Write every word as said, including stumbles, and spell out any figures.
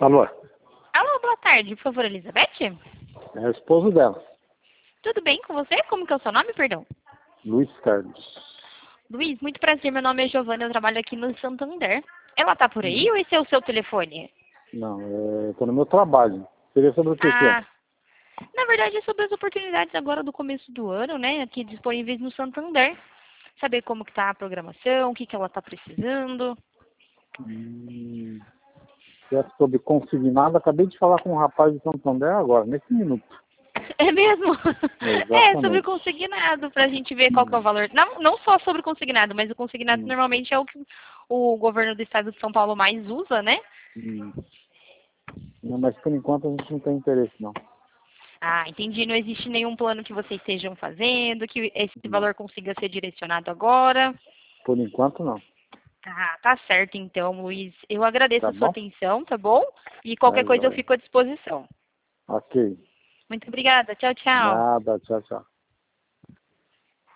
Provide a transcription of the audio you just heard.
Alô? Alô, boa tarde. Por favor, Elizabeth? É o esposo dela, Tudo bem com você? Como que é o seu nome, perdão? Luiz Carlos. Luiz, muito prazer. Meu nome é Giovana, eu trabalho aqui no Santander. Ela tá por aí Hum. ou esse é o seu telefone? Não, é, eu tô no meu trabalho. Seria sobre o que que é? Ah, na verdade é sobre as oportunidades agora do começo do ano, né? Aqui disponíveis no Santander. Saber como que tá a programação, o que que ela tá precisando. Hum, se é sobre consignado, acabei de falar com um rapaz de Santander agora, nesse minuto. É mesmo? É, sobre o Exatamente. consignado, pra gente ver qual que é o Hum, valor. Não, não só sobre o consignado, mas o consignado hum, normalmente é o que o governo do estado de São Paulo mais usa, né? hum. Não, mas por enquanto a gente não tem interesse, não. Ah, entendi. Não existe nenhum plano que vocês estejam fazendo, que esse Não. valor consiga ser direcionado agora. Por enquanto, não. Ah, tá certo então, Luiz. Eu agradeço Tá a sua bom? atenção, tá bom? E Tá, qualquer coisa eu joia. fico à disposição. Ok. Muito obrigada. Tchau, tchau. Nada, tchau, tchau.